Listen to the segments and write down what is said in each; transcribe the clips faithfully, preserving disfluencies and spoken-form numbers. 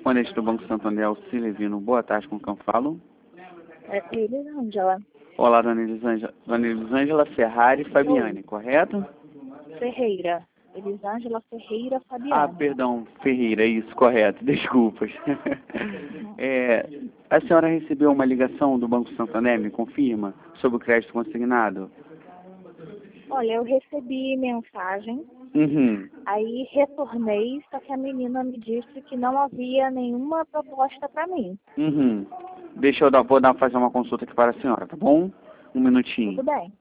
correspondente do Banco Santander, Auxílio. Boa tarde, com quem eu falo? É Elisângela Olá, dona Elisângela. Dona Elisângela Ferrari Fabiane, correto? Ferreira. Elisângela Ferreira Ah, Fabiane. perdão, Ferreira, isso, correto, desculpas. É, a senhora recebeu uma ligação do Banco Santander, me confirma, sobre o crédito consignado? Olha, eu recebi mensagem, Uhum. aí retornei, só que a menina me disse que não havia nenhuma proposta para mim. Uhum. Deixa eu dar, vou dar, fazer uma consulta aqui para a senhora, tá bom? Um minutinho. Tudo bem.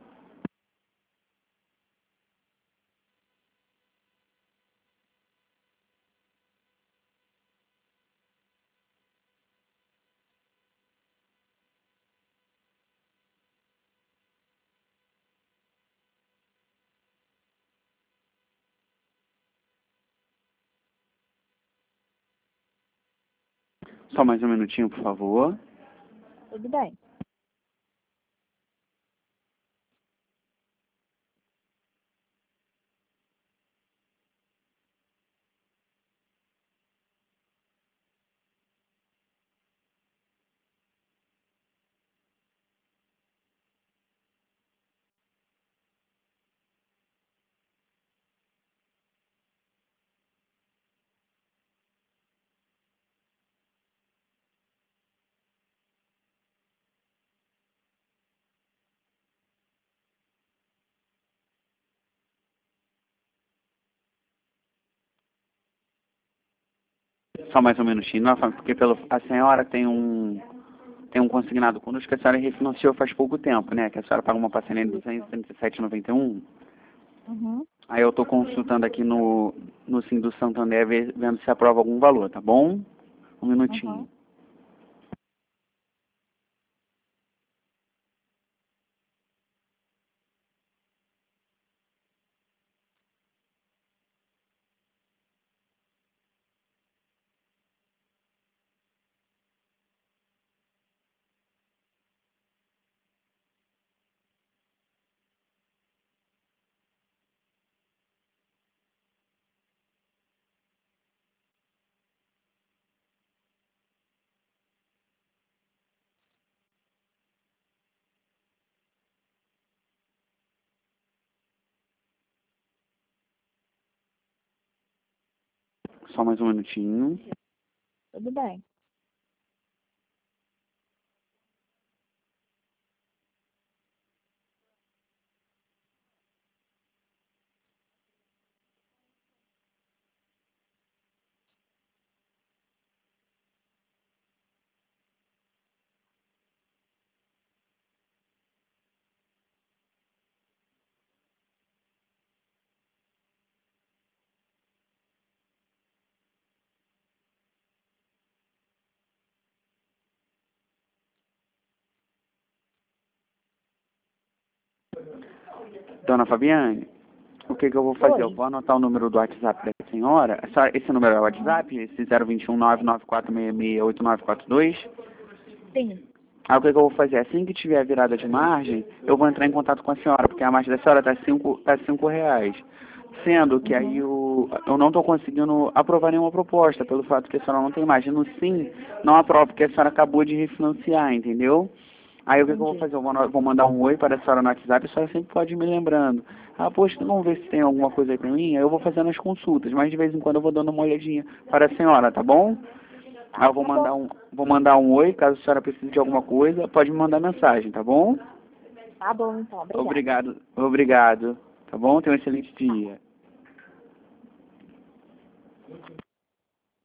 Só mais um minutinho, por favor. Tudo bem. Só mais um minutinho, não, porque pelo, a senhora tem um tem um consignado conosco que a senhora refinanciou faz pouco tempo, né? Que a senhora paga uma parcela de duzentos e trinta e sete reais e noventa e um centavos. Uhum. Aí eu estou consultando aqui no, no Sim do Santander, ve- vendo se aprova algum valor, tá bom? Um minutinho. Uhum. Só mais um minutinho. Tudo bem. Dona Fabiane, o que, que eu vou fazer? Eu Oi. vou anotar o número do WhatsApp da senhora. Essa- Esse número é o WhatsApp? Esse zero dois um nove nove quatro seis seis oito nove quatro dois? Sim. Aí o que, que eu vou fazer? Assim que tiver a virada de margem, eu vou entrar em contato com a senhora, porque a margem da senhora está cinco, tá cinco reais. Sendo que aí Uhum. eu, eu não estou conseguindo aprovar nenhuma proposta, pelo fato que a senhora não tem margem. No sim, não aprova, porque a senhora acabou de refinanciar, entendeu? Aí o que, que eu vou Entendi. fazer? Eu vou, no- vou mandar um oi para a senhora no WhatsApp, a senhora sempre pode ir me lembrando. Ah, poxa, vamos ver se tem alguma coisa aí para mim? Aí eu vou fazendo as consultas, mas de vez em quando eu vou dando uma olhadinha para a senhora, tá bom? Aí Tá, eu vou tá mandar bom. um, vou mandar um oi, caso a senhora precise de alguma coisa, pode me mandar mensagem, tá bom? Tá bom, então. Obrigada. Obrigado, obrigado. Tá bom? Tenha um excelente dia.